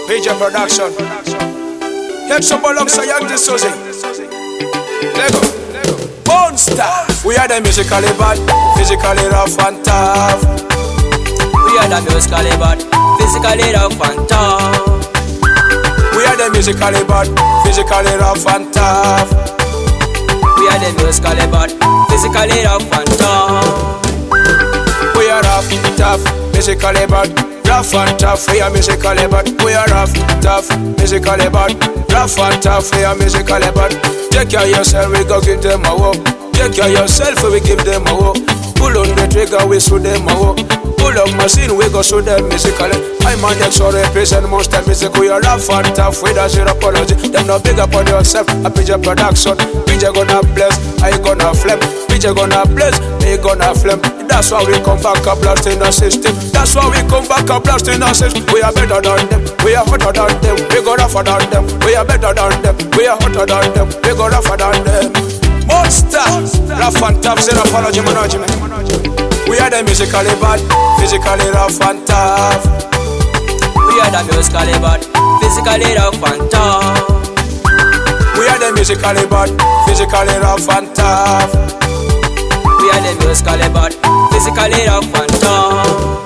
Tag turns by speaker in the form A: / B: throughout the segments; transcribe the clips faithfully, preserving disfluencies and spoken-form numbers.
A: P J Production. Head some alongside Young D'Souza. Lego. Monster. We are the musically bad, physically rough and tough.
B: We are the musically bad, physically rough and tough.
A: We are the musically bad, physically rough and tough.
B: We are the musically bad, physically rough and tough.
A: We are rough, tough, musically bad, rough and tough. We are musically bad. We are rough, tough, musically bad, rough and tough. We are musically bad. Take care of yourself, we go give them a walk. Take care of yourself, we give them a walk. Pull on the trigger, we show them a walk. Pull up machine, we go show them musically. I'm an ex or represent monster music. We are rough and tough, we don't zero apology. Them no big up on yourself, a P J Production. P J gonna bless, I gonna flame. P J gonna bless, me gonna flame. That's why we come back a blast in the system. That's why we come back a blast in the system. We are better than them, we are hotter than them. We go rougher than them, we are better than them. We are hotter than them, we go rougher than them. Monster, rough and tough, zero apology management. We are the musically bad, physically rough and tough.
B: We are the musically bad, physically rough and tough.
A: We are the musically bad, physically rough and tough.
B: We are the musically bad, physically rough and tough.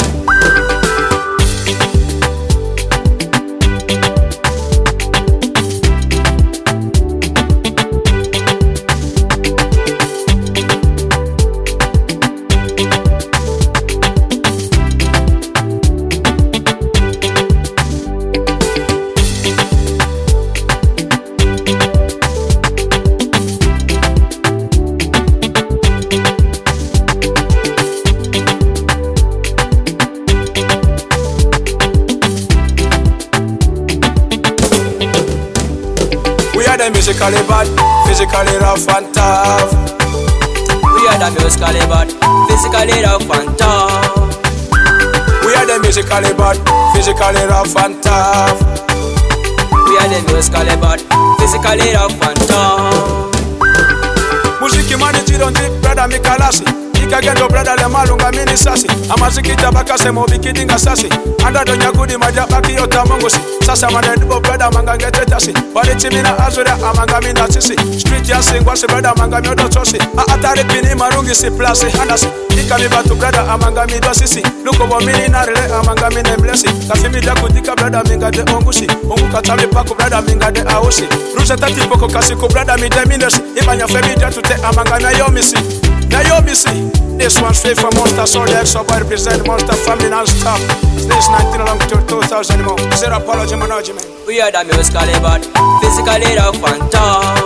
A: Musically bad, physically rough and tough.
B: We are the musically bad, physically rough and tough.
A: We are the musically bad, physically rough and tough.
B: We are the musically bad, physically rough and tough.
A: Muziki mani chironji, brother Mikalasi. Ikagendo brother le malunga mini sasi. Amaziki tabaka semo bikidinga sasi. Anda donya gudi maja baki yota mongosi. Sasa manedibo brother mangange tetasi. Bari chimina azura amangami na sisi. Street ya singwa si brother mangami odo tosi. A atari pini marungi si plasi handasi. Ikami batu brother amangami do sisi. Luko bo mini narile amangami nemblesi. Kafimi daku dika brother minga de ongusi. Ongu katami paku brother minga de aosi. Rusa tati poko kasiko brother mi de minesi. Ibanya femi jatu te amangami ayomisi. Ayomisi. This one's straight from Monster, so the extra boy represent Monster family non-stop. This nineteen along to two thousand more. Zero apology management.
B: We are the musically bad, physically rough and tough.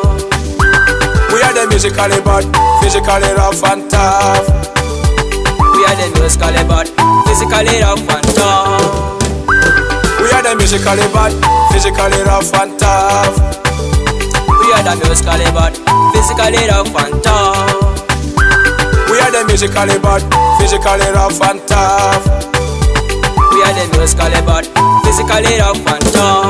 A: We are the musically bad, physically rough and tough.
B: We are the musically bad, physically rough and tough.
A: We are the musically bad, physically rough and tough.
B: We are the musically bad, physically rough and tough.
A: We are the musically bad, physically rough and tough.
B: We are the musically bad, physically rough and tough.